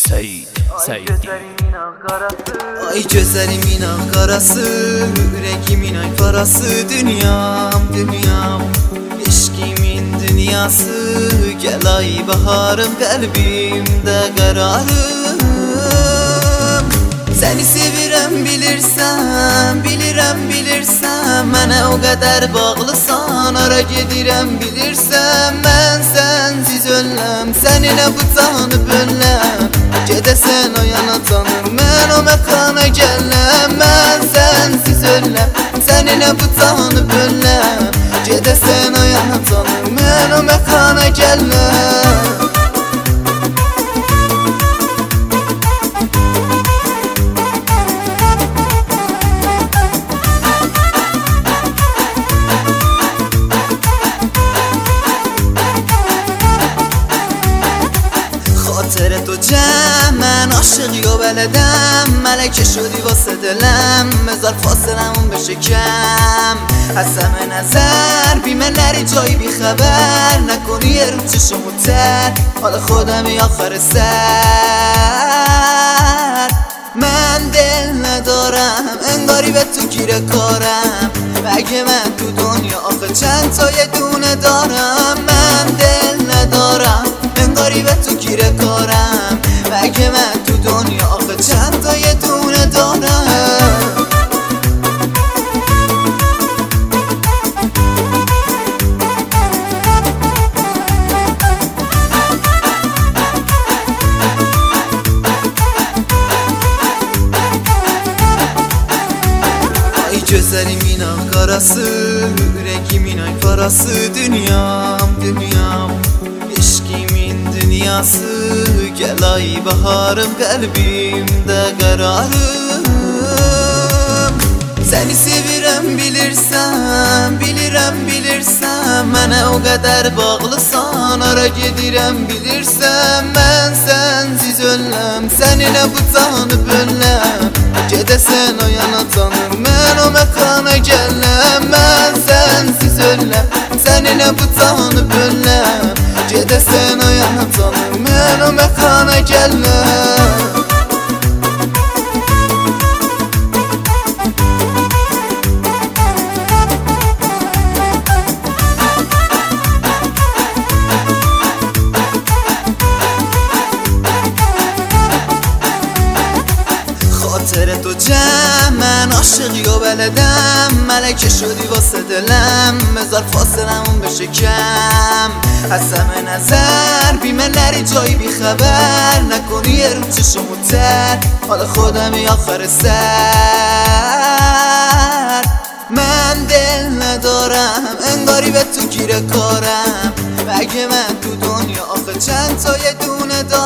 Seydi Ay gözlərimin ağ qarası, ürəgimin ay parası, dünyam eşqimin dünyası. Gəl ay baharım, qəlbimdə qərarım. Səni sevirəm bilirsən, mənə o qədər bağlısan. Hara gedirəm bilirsən, mən sənsiz öləm. Səninlə bu canı böləm, gedəsən o yana canım, mən o məkana gələm. Mən sənsiz öləm, səninlə bu canı böləm, gedəsən o yana canım, mən o məkana gələm. خاطر تو من عاشقی و بلدم، ملکه شدی واسه دلم، بذار فاصلمون بشه کم. از همه نظر بیمه نری جایی بی خبر، نکنی یه رو چشمو تر، حالا خودمی آخر سر. من دل ندارم انگاری به تو گیره کارم، مگه من تو دنیا آخه چند تا یه دونه دارم. من دل ندارم انگاری به تو گیره کارم، مگه من تو دنیا آخه چند تا یه دونه دارم. Ay gözlərimin ağ qarası, ürəgimin ay parası, dünyam eşqimin dünyası. Gəl ay baharım, qəlbimdə qərarım. Səni sevirəm bilirsən, mənə o qədər bağlısan. Hara gedirəm bilirsən, mən sənsiz öləm. Səninlə bu canı böləm, gedəsən o yana canım, mən o məkana gələm. Mən sənsiz öləm, səninlə bu canı böləm, gedəsən o yana canım, mən o məkana gələm. خاطر تو من عاشقی و بلدم، ملکه شدی واسه دلم، بذار فاصلمون بشه کم. از همه نظر بیمه نری جایی بی خبر، نکنی یه رو چشمو تر، حالا خودمی آخر سر. من دل ندارم انگاری به تو گیره کارم، مگه من تو دنیا آخه چند تا یه دونه دارم.